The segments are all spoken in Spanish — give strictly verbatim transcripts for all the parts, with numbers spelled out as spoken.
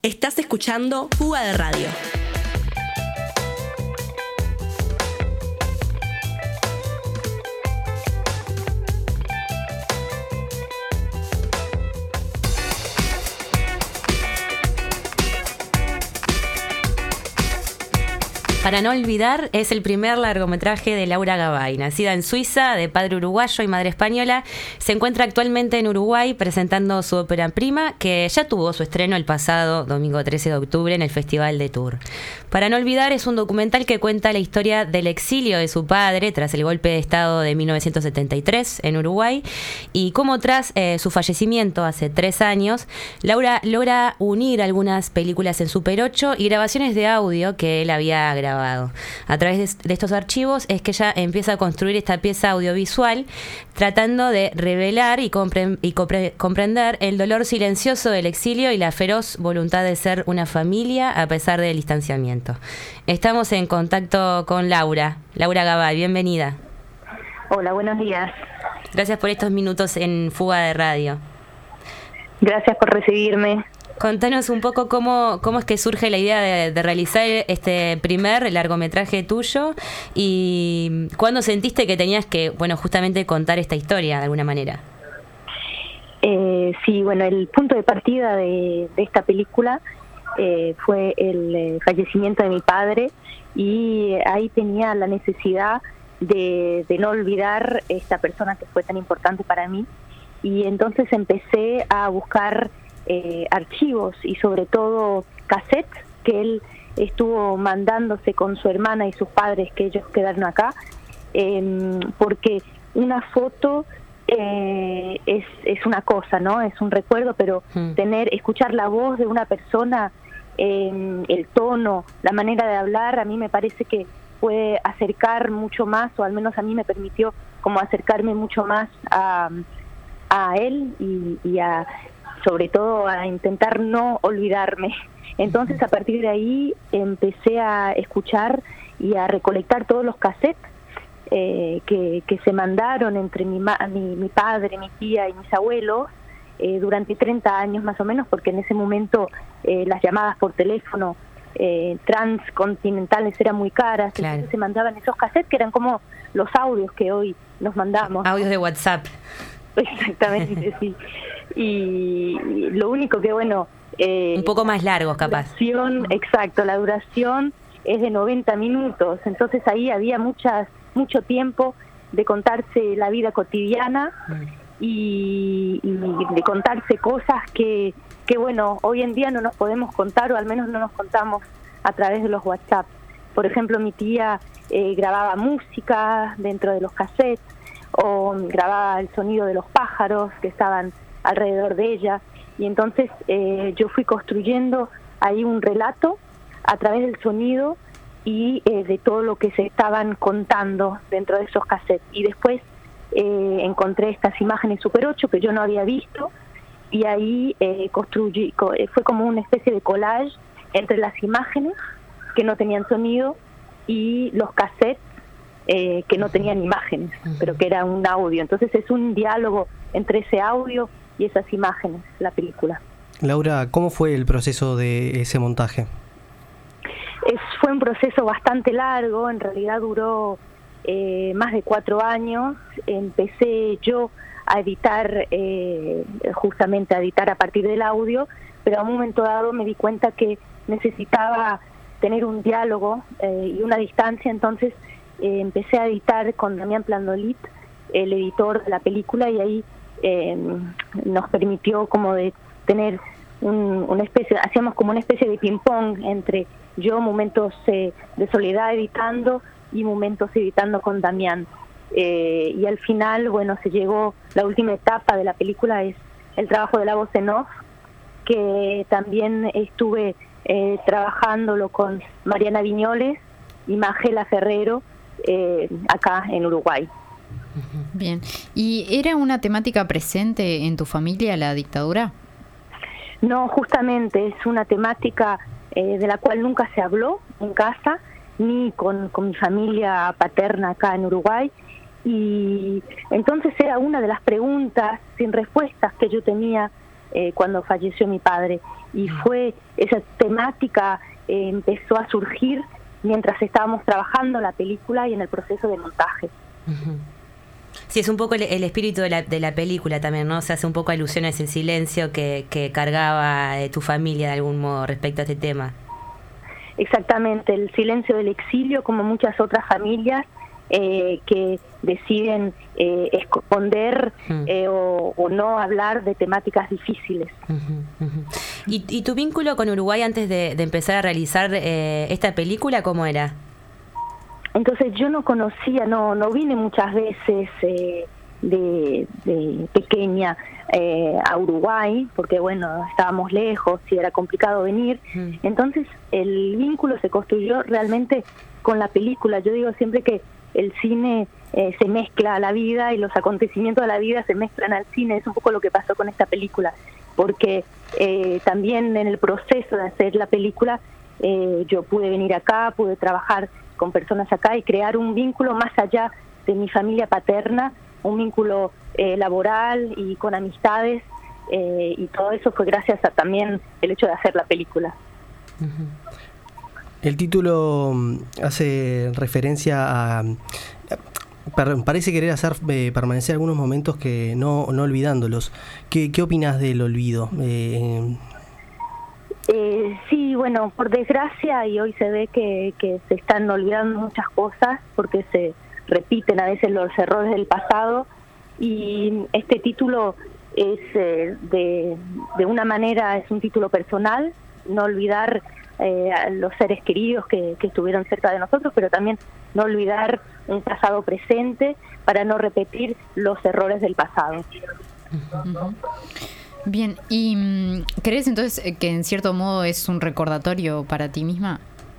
Estás escuchando Fuga de Radio. Para no olvidar, es el primer largometraje de Laura Gabay. Nacida en Suiza, de padre uruguayo y madre española, se encuentra actualmente en Uruguay presentando su ópera prima, que ya tuvo su estreno el pasado domingo trece de octubre en el Festival de Tours. Para no olvidar es un documental que cuenta la historia del exilio de su padre tras el golpe de Estado de mil novecientos setenta y tres en Uruguay y cómo tras eh, su fallecimiento hace tres años, Laura logra unir algunas películas en Super ocho y grabaciones de audio que él había grabado. A través de, de estos archivos es que ella empieza a construir esta pieza audiovisual tratando de revelar y, compre, y compre, comprender el dolor silencioso del exilio y la feroz voluntad de ser una familia a pesar del distanciamiento. Estamos en contacto con Laura, Laura Gabay, bienvenida. Hola, buenos días. Gracias por estos minutos en Fuga de Radio. Gracias por recibirme. Contanos un poco cómo, cómo es que surge la idea de, de realizar este primer largometraje tuyo y cuándo sentiste que tenías que, bueno, justamente contar esta historia de alguna manera. Eh, sí, bueno, el punto de partida de, de esta película eh, fue el eh, fallecimiento de mi padre y ahí tenía la necesidad de, de no olvidar esta persona que fue tan importante para mí y entonces empecé a buscar Eh, archivos y sobre todo cassettes que él estuvo mandándose con su hermana y sus padres, que ellos quedaron acá, eh, porque una foto eh, es, es una cosa, ¿no? Es un recuerdo, pero mm. tener, escuchar la voz de una persona, eh, el tono, la manera de hablar, a mí me parece que puede acercar mucho más, o al menos a mí me permitió como acercarme mucho más a, a él y, y a sobre todo a intentar no olvidarme. Entonces a partir de ahí empecé a escuchar y a recolectar todos los cassettes eh, que, que se mandaron entre mi, ma- mi, mi padre, mi tía y mis abuelos eh, durante treinta años más o menos, porque en ese momento eh, las llamadas por teléfono eh, transcontinentales eran muy caras, claro. Entonces se mandaban esos cassettes que eran como los audios que hoy nos mandamos. Audios de WhatsApp. Exactamente, sí. Y lo único que, bueno... Eh, un poco más largos, capaz. Duración, exacto, la duración es de noventa minutos, entonces ahí había muchas mucho tiempo de contarse la vida cotidiana mm. y, y de contarse cosas que, que, bueno, hoy en día no nos podemos contar, o al menos no nos contamos a través de los WhatsApp. Por ejemplo, mi tía eh, grababa música dentro de los cassettes, o grababa el sonido de los pájaros que estaban alrededor de ella, y entonces eh, yo fui construyendo ahí un relato a través del sonido y eh, de todo lo que se estaban contando dentro de esos cassettes. Y después eh, encontré estas imágenes Super ocho que yo no había visto, y ahí eh, construí, fue como una especie de collage entre las imágenes que no tenían sonido y los cassettes Eh, que no tenían imágenes, uh-huh. pero que era un audio. Entonces es un diálogo entre ese audio y esas imágenes, la película. Laura, ¿cómo fue el proceso de ese montaje? Es, fue un proceso bastante largo, en realidad duró eh, más de cuatro años. Empecé yo a editar, eh, justamente a editar a partir del audio, pero a un momento dado me di cuenta que necesitaba tener un diálogo eh, y una distancia, entonces Eh, empecé a editar con Damián Plandolit, el editor de la película, y ahí eh, nos permitió como de tener un, una especie, hacíamos como una especie de ping-pong entre yo, momentos eh, de soledad editando y momentos editando con Damián. Eh, y al final, bueno, se llegó, la última etapa de la película es el trabajo de la voz en off, que también estuve eh, trabajándolo con Mariana Viñoles y Magela Ferrero, Eh, acá en Uruguay. Bien. ¿Y era una temática presente en tu familia, la dictadura? No, justamente es una temática eh, de la cual nunca se habló en casa, ni con, con mi familia paterna acá en Uruguay, y entonces era una de las preguntas sin respuestas que yo tenía eh, cuando falleció mi padre. Y fue esa temática eh, empezó a surgir mientras estábamos trabajando la película y en el proceso de montaje. Uh-huh. Sí, es un poco el, el espíritu de la, de la película también, ¿no? Se hace un poco alusión a ese silencio que, que cargaba eh, tu familia de algún modo respecto a este tema. Exactamente, el silencio del exilio, como muchas otras familias eh, que deciden eh, esconder uh-huh. eh, o, o no hablar de temáticas difíciles. Uh-huh, uh-huh. ¿Y, ¿Y tu vínculo con Uruguay antes de, de empezar a realizar eh, esta película, cómo era? Entonces yo no conocía, no no vine muchas veces eh, de, de pequeña eh, a Uruguay, porque bueno, estábamos lejos y era complicado venir. Mm. Entonces el vínculo se construyó realmente con la película. Yo digo siempre que el cine eh, se mezcla a la vida y los acontecimientos de la vida se mezclan al cine. Es un poco lo que pasó con esta película, porque eh, también en el proceso de hacer la película eh, yo pude venir acá, pude trabajar con personas acá y crear un vínculo más allá de mi familia paterna, un vínculo eh, laboral y con amistades, eh, y todo eso fue gracias a también el hecho de hacer la película. Uh-huh. El título hace referencia a... Parece querer hacer eh, permanecer algunos momentos que no, no olvidándolos. ¿Qué, qué opinas del olvido? Eh, Eh, sí, bueno, por desgracia, y hoy se ve que, que se están olvidando muchas cosas porque se repiten a veces los errores del pasado, y este título es eh, de, de una manera es un título personal, no olvidar eh, a los seres queridos que, que estuvieron cerca de nosotros, pero también no olvidar un pasado presente para no repetir los errores del pasado. Uh-huh. Bien, ¿y crees entonces que en cierto modo es un recordatorio para ti misma?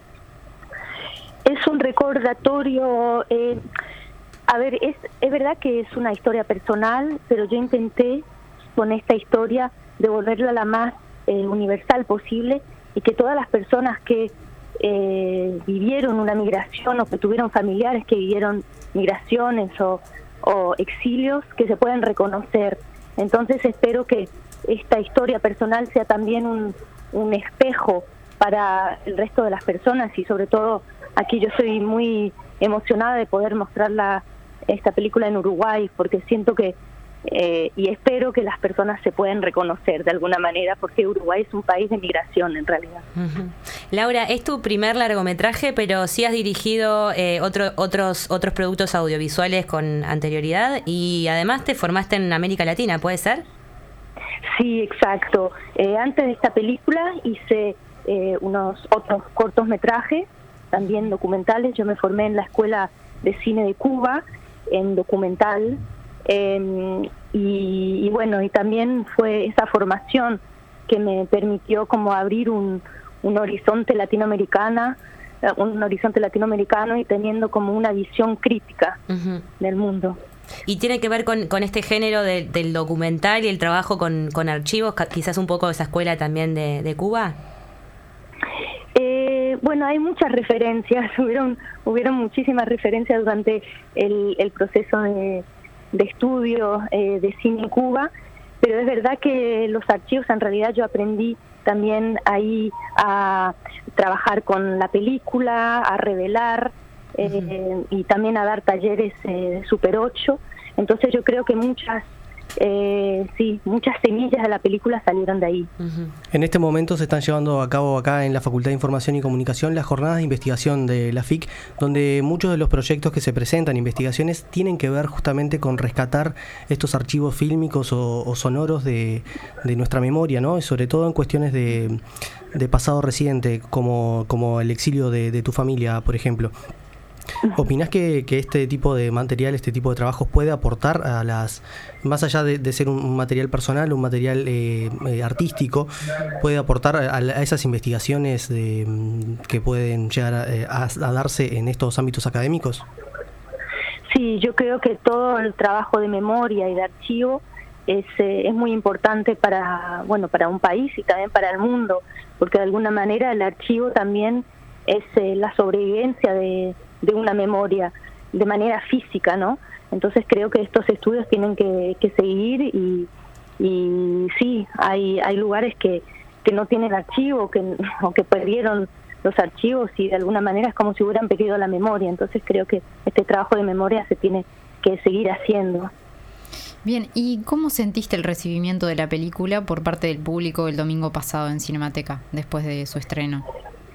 Es un recordatorio, eh, a ver, es, es verdad que es una historia personal, pero yo intenté con esta historia devolverla la más eh, universal posible, y que todas las personas que eh, vivieron una migración o que tuvieron familiares que vivieron migraciones o, o exilios, que se puedan reconocer. Entonces espero que esta historia personal sea también un, un espejo para el resto de las personas, y sobre todo aquí yo soy muy emocionada de poder mostrar la, esta película en Uruguay, porque siento que eh, y espero que las personas se puedan reconocer de alguna manera, porque Uruguay es un país de migración en realidad. Uh-huh. Laura, es tu primer largometraje, pero sí has dirigido eh, otro, otros otros productos audiovisuales con anterioridad, y además te formaste en América Latina, ¿puede ser? Sí, exacto. Eh, antes de esta película hice eh, unos otros cortometrajes, también documentales. Yo me formé en la Escuela de Cine de Cuba, en documental, eh, y, y bueno, y también fue esa formación que me permitió como abrir un, un horizonte latinoamericana, un horizonte latinoamericano y teniendo como una visión crítica uh-huh. del mundo. ¿Y tiene que ver con, con este género de, del documental y el trabajo con, con archivos, quizás un poco de esa escuela también de, de Cuba? Eh, bueno, hay muchas referencias, hubieron hubieron muchísimas referencias durante el, el proceso de, de estudio eh, de cine en Cuba, pero es verdad que los archivos, en realidad yo aprendí también ahí a trabajar con la película, a revelar, Eh, uh-huh. y también a dar talleres eh, de Super ocho. Entonces yo creo que muchas eh, sí, muchas semillas de la película salieron de ahí. Uh-huh. En este momento se están llevando a cabo acá en la Facultad de Información y Comunicación las jornadas de investigación de la F I C, donde muchos de los proyectos que se presentan, investigaciones, tienen que ver justamente con rescatar estos archivos fílmicos o, o sonoros de, de nuestra memoria, ¿no? Y sobre todo en cuestiones de, de pasado reciente, como, como el exilio de, de tu familia, por ejemplo. ¿Opinás que, que este tipo de material, este tipo de trabajos puede aportar a las, más allá de, de ser un material personal, un material eh, eh, artístico, puede aportar a, a esas investigaciones de, que pueden llegar a, a, a darse en estos ámbitos académicos? Sí, yo creo que todo el trabajo de memoria y de archivo es, eh, es muy importante para, bueno, para un país y también para el mundo, porque de alguna manera el archivo también es eh, la sobrevivencia de de una memoria de manera física, ¿no? Entonces creo que estos estudios tienen que, que seguir y, y sí, hay hay lugares que, que no tienen archivo, que, o que perdieron los archivos y de alguna manera es como si hubieran perdido la memoria. Entonces creo que este trabajo de memoria se tiene que seguir haciendo. Bien, ¿y cómo sentiste el recibimiento de la película por parte del público el domingo pasado en Cinemateca, después de su estreno?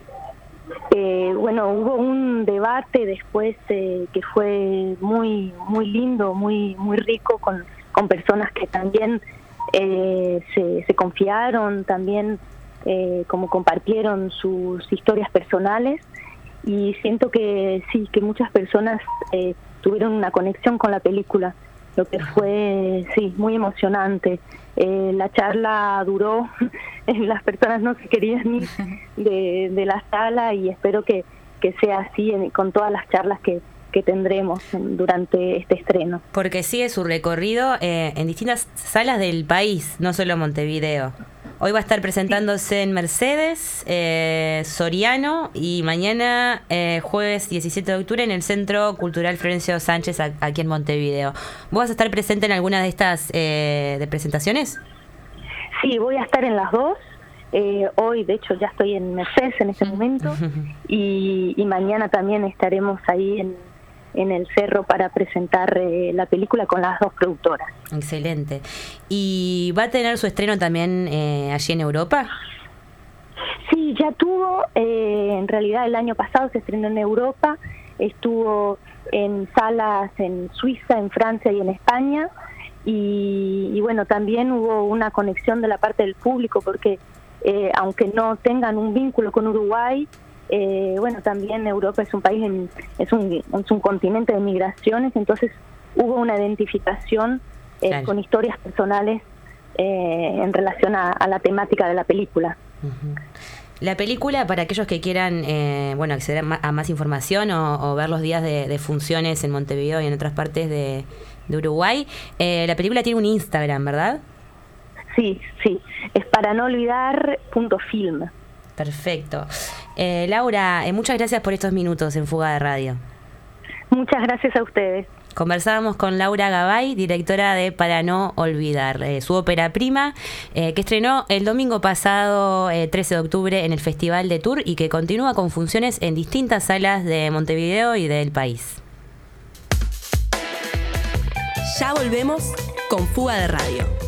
Eh, bueno, hubo un debate después eh, que fue muy muy lindo, muy muy rico, con, con personas que también eh, se, se confiaron, también eh, como compartieron sus historias personales, y siento que sí, que muchas personas eh, tuvieron una conexión con la película, lo que fue, sí, muy emocionante. Eh, la charla duró, las personas no se querían ir de, de la sala, y espero que, que sea así en, con todas las charlas que, que tendremos durante este estreno. Porque sigue su recorrido eh, en distintas salas del país, no solo Montevideo. Hoy va a estar presentándose en Mercedes, eh, Soriano, y mañana, eh, jueves diecisiete de octubre, en el Centro Cultural Florencio Sánchez, a, aquí en Montevideo. ¿Vos vas a estar presente en alguna de estas eh, de presentaciones? Sí, voy a estar en las dos. Eh, hoy, de hecho, ya estoy en Mercedes en este momento, y, y mañana también estaremos ahí en, en el Cerro para presentar eh, la película con las dos productoras. Excelente. ¿Y va a tener su estreno también eh, allí en Europa? Sí, ya tuvo, eh, en realidad el año pasado se estrenó en Europa, estuvo en salas en Suiza, en Francia y en España, y, y bueno, también hubo una conexión de la parte del público, porque eh, aunque no tengan un vínculo con Uruguay, eh, bueno, también Europa es un país, en, es, un, es un continente de migraciones, entonces hubo una identificación eh, claro. con historias personales eh, en relación a, a la temática de la película. Uh-huh. La película, para aquellos que quieran eh, bueno, acceder a más, a más información o, o ver los días de, de funciones en Montevideo y en otras partes de, de Uruguay, eh, la película tiene un Instagram, ¿verdad? Sí, sí, es para no olvidar punto film. Perfecto. Eh, Laura, eh, muchas gracias por estos minutos en Fuga de Radio. Muchas gracias a ustedes. Conversábamos con Laura Gabay, directora de Para no olvidar, eh, su ópera prima, eh, que estrenó el domingo pasado, eh, trece de octubre, en el Festival de Tour, y que continúa con funciones en distintas salas de Montevideo y del país. Ya volvemos con Fuga de Radio.